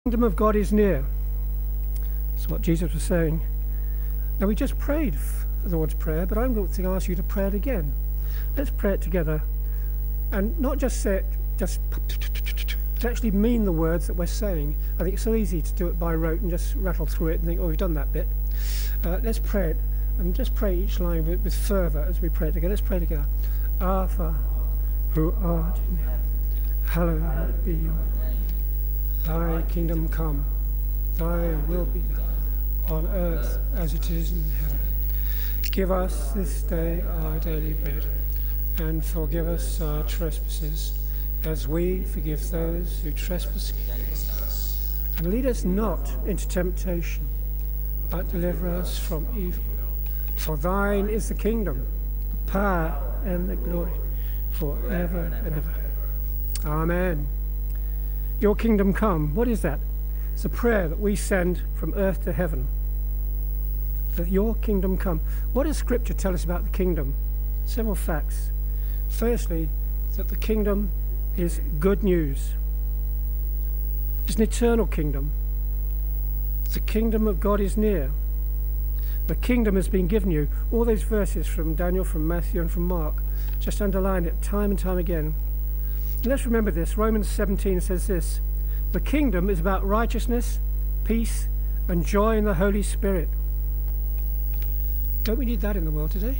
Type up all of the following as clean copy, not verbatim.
Kingdom of God is near. That's what Jesus was saying. Now, we just prayed for the Lord's Prayer, but I'm going to ask you to pray it again. Let's pray it together, and not just say it, just to actually mean the words that we're saying. I think it's so easy to do it by rote and just rattle through it and think, oh, we've done that bit. Let's pray it, and just pray each line with fervour as we pray it together. Let's pray together. Our Father, who art in heaven, hallowed be your name. Thy kingdom come, thy will be done, on earth as it is in heaven. Give us this day our daily bread, and forgive us our trespasses, as we forgive those who trespass against us. And lead us not into temptation, but deliver us from evil. For thine is the kingdom, the power, and the glory, forever and ever. Amen. Your kingdom come. What is that? It's a prayer that we send from earth to heaven. That your kingdom come. What does Scripture tell us about the kingdom? Several facts. Firstly, that the kingdom is good news. It's an eternal kingdom. The kingdom of God is near. The kingdom has been given you. All those verses from Daniel, from Matthew, and from Mark just underline it time and time again. Let's remember this. Romans 17 says this: the kingdom is about righteousness, peace, and joy in the Holy Spirit. Don't we need that in the world today?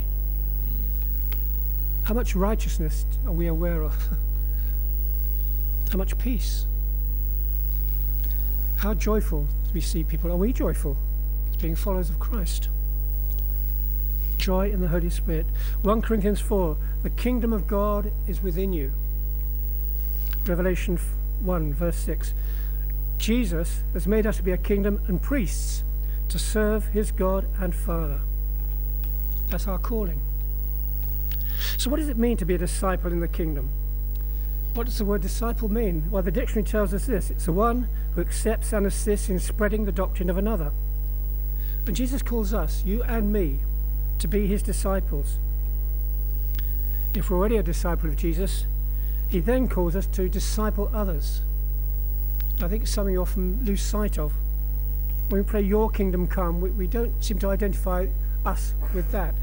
How much righteousness are we aware of? How much peace? How joyful do we see people? Are we joyful as being followers of Christ? Joy in the Holy Spirit. 1 Corinthians 4, the kingdom of God is within you. Revelation 1, verse 6. Jesus has made us to be a kingdom and priests to serve his God and Father. That's our calling. So what does it mean to be a disciple in the kingdom? What does the word disciple mean? Well, the dictionary tells us this: it's the one who accepts and assists in spreading the doctrine of another. And Jesus calls us, you and me, to be his disciples. If we're already a disciple of Jesus, he then calls us to disciple others. I think it's something you often lose sight of. When we pray, your kingdom come, we don't seem to identify us with that.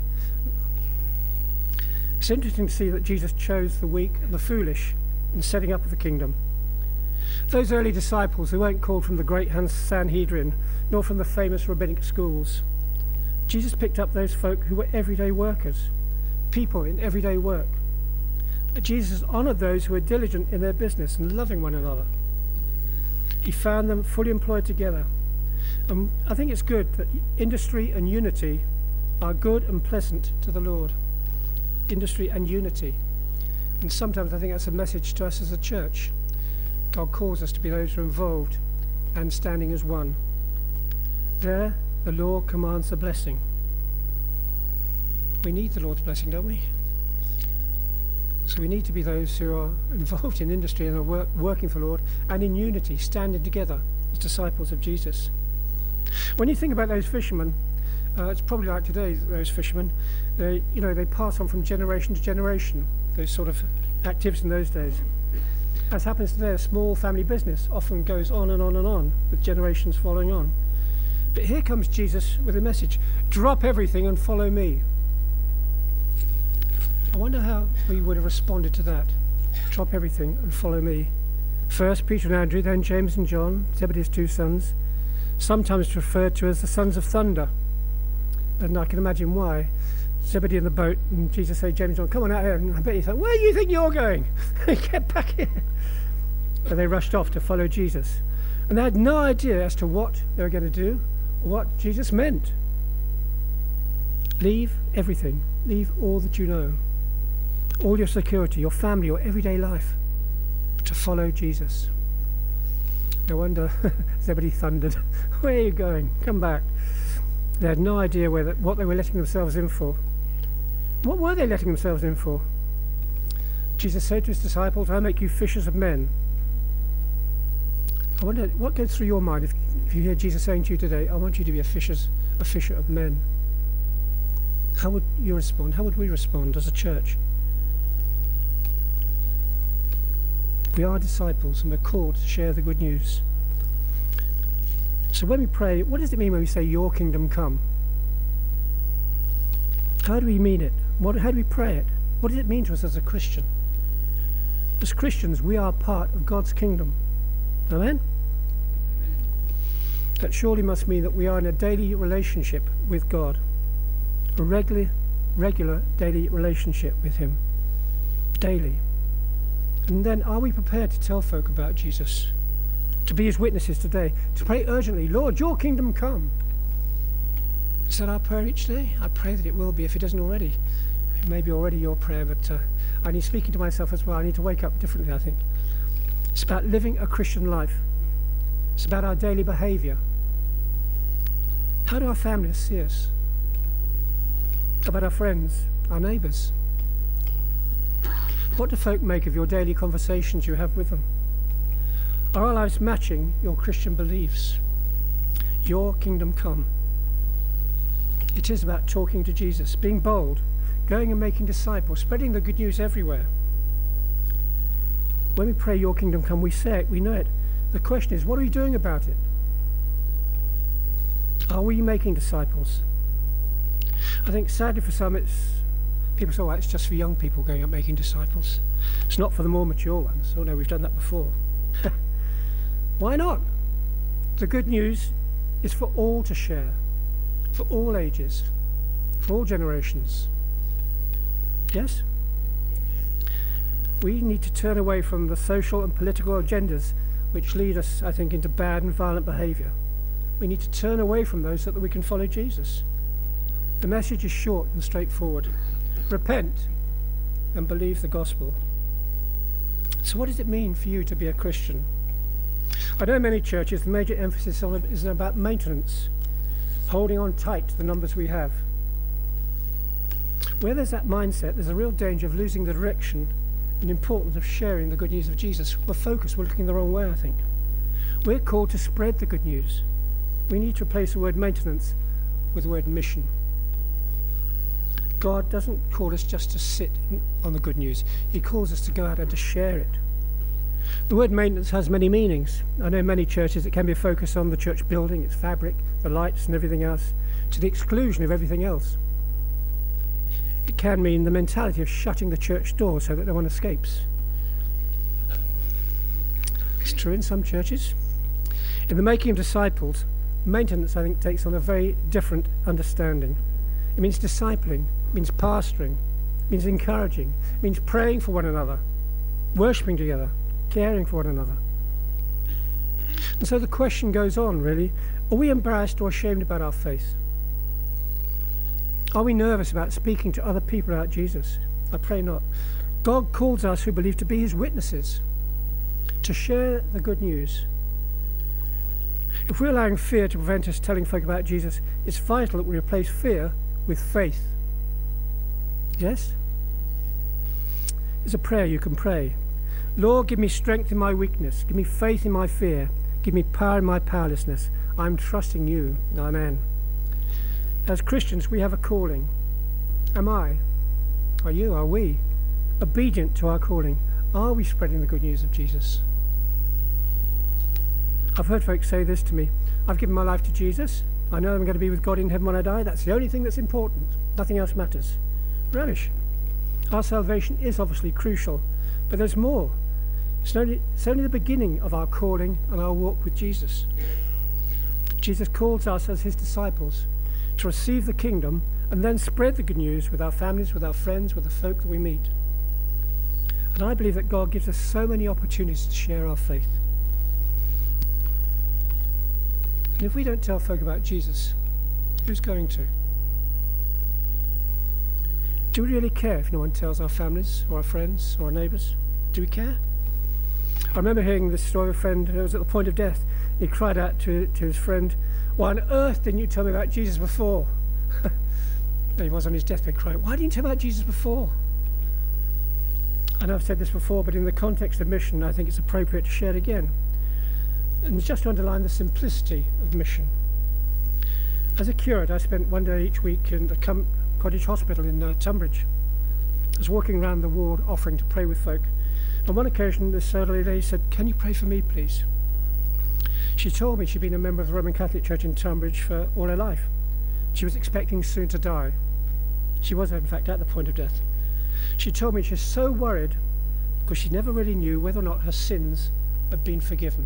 It's interesting to see that Jesus chose the weak and the foolish in setting up the kingdom. Those early disciples, who weren't called from the great Sanhedrin, nor from the famous rabbinic schools. Jesus picked up those folk who were everyday workers, people in everyday work. Jesus honoured those who were diligent in their business and loving one another. He found them fully employed together. I think it's good that industry and unity are good and pleasant to the Lord. Industry and unity. And sometimes I think that's a message to us as a church. God calls us to be those who are involved and standing as one. There, the Lord commands the blessing. We need the Lord's blessing, don't we? So we need to be those who are involved in industry and are working for the Lord, and in unity, standing together as disciples of Jesus. When you think about those fishermen, it's probably like today, those fishermen, they pass on from generation to generation, those sort of activities in those days. As happens today, a small family business often goes on and on and on, with generations following on. But here comes Jesus with a message: drop everything and follow me. I wonder how we would have responded to that. Drop everything and follow me. First Peter and Andrew, then James and John, Zebedee's two sons, sometimes referred to as the sons of thunder. And I can imagine why. Zebedee in the boat, and Jesus said, James and John, come on out here. And I bet you thought, where do you think you're going? Get back here. And they rushed off to follow Jesus. And they had no idea as to what they were going to do or what Jesus meant. Leave everything. Leave all that you know. All your security, your family, your everyday life, to follow Jesus. No wonder Zebedee thundered, where are you going? Come back. They had no idea what they were letting themselves in for. What were they letting themselves in for? Jesus said to his disciples, I make you fishers of men. I wonder what goes through your mind if you hear Jesus saying to you today, I want you to be a fisher of men. How would you respond? How would we respond as a church? We are disciples and we're called to share the good news. So when we pray, what does it mean when we say, your kingdom come? How do we mean it? How do we pray it? What does it mean to us as a Christian? As Christians, we are part of God's kingdom. Amen? That surely must mean that we are in a daily relationship with God. A regular daily relationship with him. Daily. And then are we prepared to tell folk about Jesus? To be his witnesses today? To pray urgently, Lord, your kingdom come. Is that our prayer each day? I pray that it will be, if it isn't already. It may be already your prayer, but I need speaking to myself as well. I need to wake up differently, I think. It's about living a Christian life. It's about our daily behaviour. How do our families see us? How about our friends, our neighbours? What do folk make of your daily conversations you have with them? Are our lives matching your Christian beliefs? Your kingdom come. It is about talking to Jesus, being bold, going and making disciples, spreading the good news everywhere. When we pray your kingdom come, we say it, we know it. The question is, what are we doing about it? Are we making disciples? I think sadly for some people say, well, it's just for young people going out making disciples. It's not for the more mature ones. Oh no, we've done that before. Why not? The good news is for all to share, for all ages, for all generations. Yes? We need to turn away from the social and political agendas which lead us, I think, into bad and violent behaviour. We need to turn away from those so that we can follow Jesus. The message is short and straightforward. Repent and believe the gospel. So what does it mean for you to be a Christian? I know many churches, the major emphasis on it is about maintenance, holding on tight to the numbers we have. Where there's that mindset, there's a real danger of losing the direction and importance of sharing the good news of Jesus. We're focused, we're looking the wrong way, I think. We're called to spread the good news. We need to replace the word maintenance with the word mission. God doesn't call us just to sit on the good news. He calls us to go out and to share it. The word maintenance has many meanings. I know many churches it can be a focus on the church building, its fabric, the lights and everything else, to the exclusion of everything else. It can mean the mentality of shutting the church door so that no one escapes. It's true in some churches. In the making of disciples, maintenance, I think, takes on a very different understanding. It means discipling, it means pastoring, it means encouraging, it means praying for one another, worshipping together, caring for one another. And so the question goes on, really. Are we embarrassed or ashamed about our faith? Are we nervous about speaking to other people about Jesus? I pray not. God calls us who believe to be his witnesses, to share the good news. If we're allowing fear to prevent us telling folk about Jesus, it's vital that we replace fear with faith. Yes? It's a prayer you can pray. Lord, give me strength in my weakness. Give me faith in my fear. Give me power in my powerlessness. I'm trusting you. Amen. As Christians, we have a calling. Am I? Are you? Are we obedient to our calling? Are we spreading the good news of Jesus? I've heard folks say this to me. I've given my life to Jesus. I know I'm going to be with God in heaven when I die. That's the only thing that's important. Nothing else matters. Rubbish. Our salvation is obviously crucial, but there's more. It's only the beginning of our calling and our walk with Jesus. Jesus calls us as his disciples to receive the kingdom and then spread the good news with our families, with our friends, with the folk that we meet. And I believe that God gives us so many opportunities to share our faith. And if we don't tell folk about Jesus, who's going to? Do we really care if no one tells our families or our friends or our neighbours? Do we care? I remember hearing this story of a friend who was at the point of death. He cried out to his friend, "Why on earth didn't you tell me about Jesus before?" There he was on his deathbed crying, "Why didn't you tell me about Jesus before?" I know I've said this before, but in the context of mission, I think it's appropriate to share it again. And just to underline the simplicity of mission. As a curate, I spent one day each week in the Cottage Hospital in Tunbridge. I was walking around the ward offering to pray with folk. On one occasion, this elderly lady said, "Can you pray for me, please?" She told me she'd been a member of the Roman Catholic Church in Tunbridge for all her life. She was expecting soon to die. She was, in fact, at the point of death. She told me she was so worried because she never really knew whether or not her sins had been forgiven.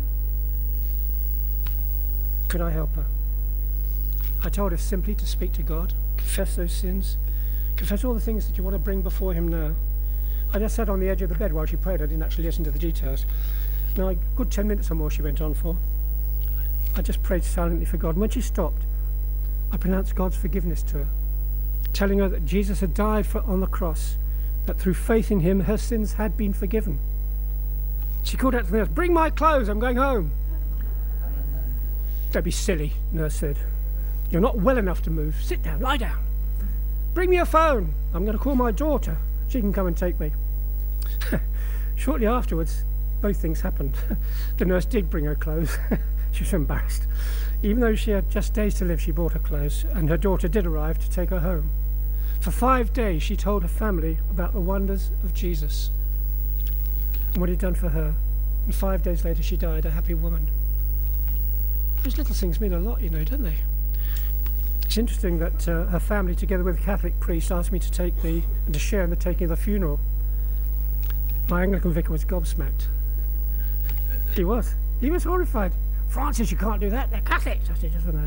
Could I help her? I told her simply to speak to God, confess those sins, confess all the things that you want to bring before him now. I just sat on the edge of the bed while she prayed. I didn't actually listen to the details. Now, a good 10 minutes or more she went on for. I just prayed silently for God. And when she stopped, I pronounced God's forgiveness to her, telling her that Jesus had died on the cross, that through faith in him, her sins had been forgiven. She called out to the nurse, "Bring my clothes, I'm going home." "Don't be silly," the nurse said. "You're not well enough to move. Sit down, lie down. Bring me a phone. I'm going to call my daughter. She can come and take me." Shortly afterwards, both things happened. The nurse did bring her clothes. She was embarrassed. Even though she had just days to live, she brought her clothes, and her daughter did arrive to take her home. For 5 days, she told her family about the wonders of Jesus and what he'd done for her. And 5 days later, she died, a happy woman. Those little things mean a lot, don't they? It's interesting that her family, together with a Catholic priest, asked me to to share in the taking of the funeral. My Anglican vicar was gobsmacked. He was horrified. "Francis, you can't do that. They're Catholics." I said, "Just no."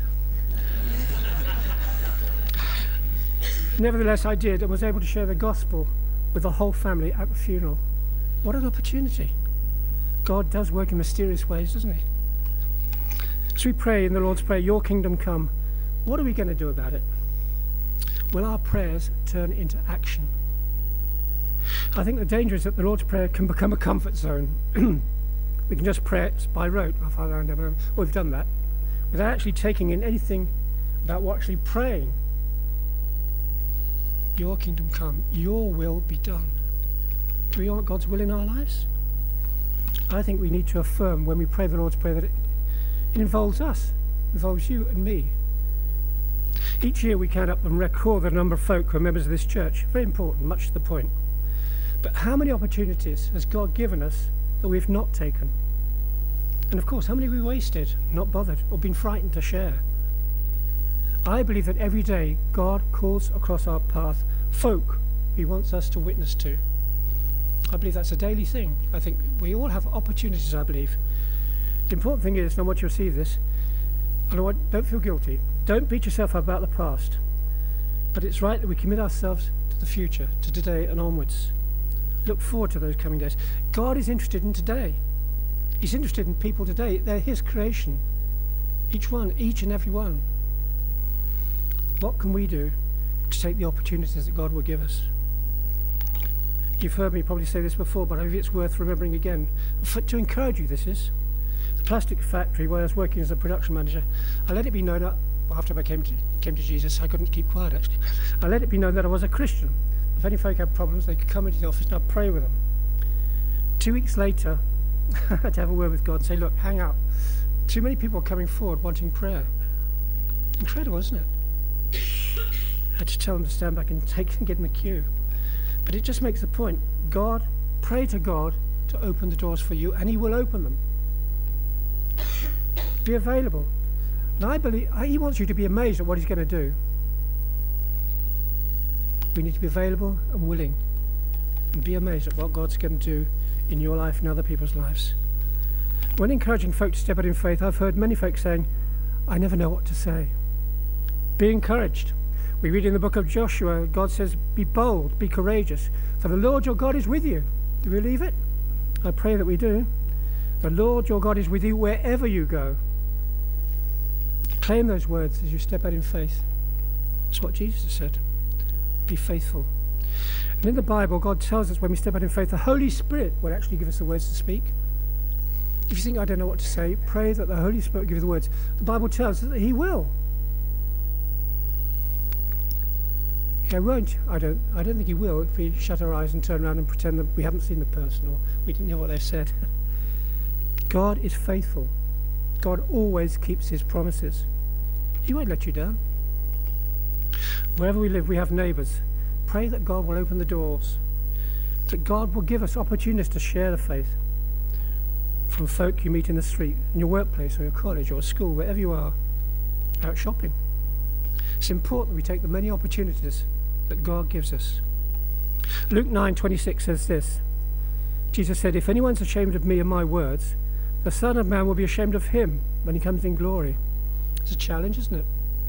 Nevertheless, I did and was able to share the gospel with the whole family at the funeral. What an opportunity. God does work in mysterious ways, doesn't he? As we pray in the Lord's Prayer, "Your kingdom come," what are we going to do about it? Will our prayers turn into action? I think the danger is that the Lord's Prayer can become a comfort zone. We can just pray it by rote. "Our Father in heaven," we've done that, without actually taking in anything about what actually praying. Your kingdom come, your will be done. Do we want God's will in our lives? I think we need to affirm when we pray the Lord's Prayer that it involves us, involves you and me. Each year we count up and record the number of folk who are members of this church. Very important, much to the point. But how many opportunities has God given us that we've not taken? And of course, how many have we wasted, not bothered, or been frightened to share? I believe that every day God calls across our path folk he wants us to witness to. I believe that's a daily thing. I think we all have opportunities, I believe. The important thing is, and I want you to receive this, don't feel guilty. Don't beat yourself up about the past. But it's right that we commit ourselves to the future, to today and onwards. Look forward to those coming days. God is interested in today. He's interested in people today. They're his creation. Each and every one. What can we do to take the opportunities that God will give us? You've heard me probably say this before, but I think it's worth remembering again. To encourage you, this is. The plastic factory where I was working as a production manager, I let it be known that, after I came to Jesus, I couldn't keep quiet actually. I let it be known that I was a Christian. If any folk had problems, they could come into the office and I'd pray with them. 2 weeks later, I had to have a word with God and say, "Look, hang up. Too many people are coming forward wanting prayer." Incredible, isn't it? I had to tell them to stand back and get in the queue. But it just makes the point. Pray to God to open the doors for you, and he will open them. Be available. And I believe he wants you to be amazed at what he's going to do. We need to be available and willing, and be amazed at what God's going to do in your life and other people's lives. When encouraging folk to step out in faith, I've heard many folk saying, "I never know what to say." Be encouraged. We read in the book of Joshua, God says, "Be bold, be courageous, for the Lord your God is with you." Do we believe it? I pray that we do. The Lord your God is with you wherever you go. Claim those words as you step out in faith. That's what Jesus has said. Be faithful. And in the Bible, God tells us when we step out in faith, the Holy Spirit will actually give us the words to speak. If you think, "I don't know what to say," pray that the Holy Spirit will give you the words. The Bible tells us that he will. He won't. I don't think he will if we shut our eyes and turn around and pretend that we haven't seen the person or we didn't hear what they've said. God is faithful. God always keeps his promises. He won't let you down. Wherever we live, we have neighbours. Pray that God will open the doors, that God will give us opportunities to share the faith. from folk you meet in the street, in your workplace or your college or school, wherever you are, out shopping. It's important that we take the many opportunities that God gives us. Luke 9:26 says this. Jesus said, "If anyone's ashamed of me and my words, the Son of Man will be ashamed of him when he comes in glory." It's a challenge, isn't it?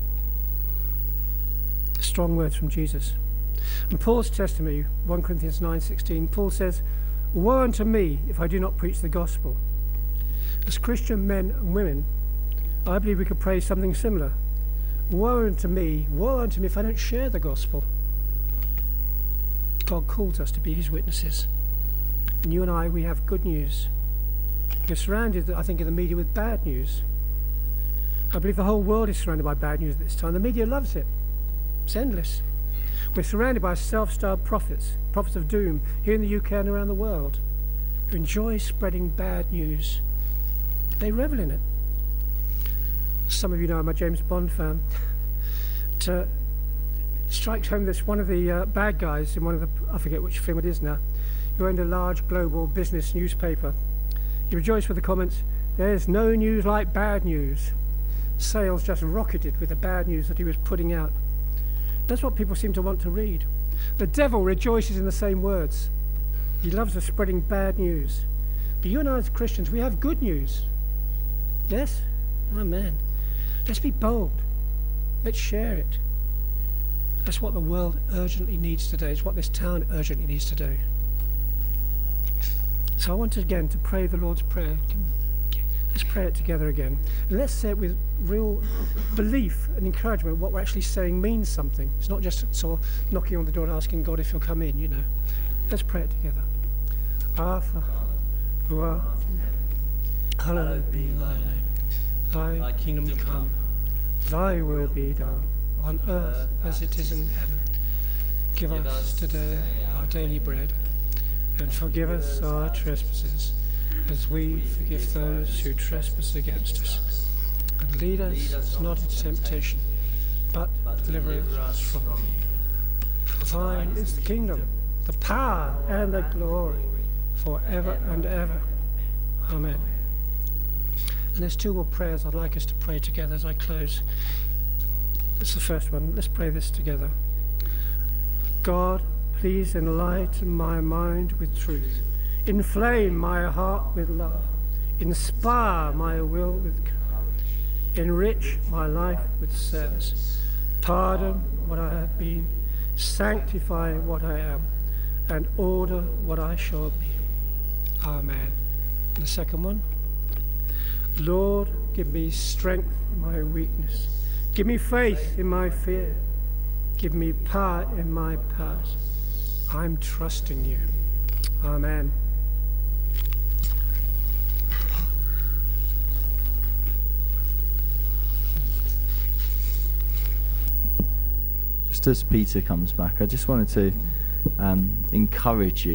Strong words from Jesus. And Paul's testimony, 1 Corinthians 9:16, Paul says, "Woe unto me if I do not preach the gospel." As Christian men and women, I believe we could pray something similar. Woe unto me if I don't share the gospel. God calls us to be his witnesses. And you and I, we have good news. We're surrounded, I think, in the media with bad news. I believe the whole world is surrounded by bad news at this time. The media loves it. It's endless. We're surrounded by self-styled prophets of doom, here in the UK and around the world, who enjoy spreading bad news. They revel in it. Some of you know I'm a James Bond fan. It strikes home this one of the bad guys in one of the, I forget which film it is now, who owned a large global business newspaper. He rejoiced with the comments, "There's no news like bad news." Sales just rocketed with the bad news that he was putting out. That's what people seem to want to read. The devil rejoices in the same words. He loves us spreading bad news. But you and I as Christians, we have good news. Yes? Amen. Let's be bold. Let's share it. That's what the world urgently needs today. It's what this town urgently needs today. So I want again to pray the Lord's Prayer. Let's pray it together again. And let's say it with real belief and encouragement. What we're actually saying means something. It's not just sort of knocking on the door and asking God if he'll come in, you know. Let's pray it together. Our Father, who art in heaven, hallowed be thy name. Thy kingdom come. Thy will be done, on earth as it is in heaven. Give us today our daily bread, and forgive us our trespasses, as we forgive those who trespass against us. And lead us not into temptation, but deliver us from evil. For thine is the kingdom, the power, and the glory, forever and ever. Amen. And there's two more prayers I'd like us to pray together as I close. It's the first one. Let's pray this together. God, please enlighten my mind with truth. Inflame my heart with love. Inspire my will with courage. Enrich my life with service. Pardon what I have been. Sanctify what I am. And order what I shall be. Amen. And the second one. Lord, give me strength in my weakness. Give me faith in my fear. Give me power in my past. I'm trusting you. Amen. Just as Peter comes back, I just wanted to encourage you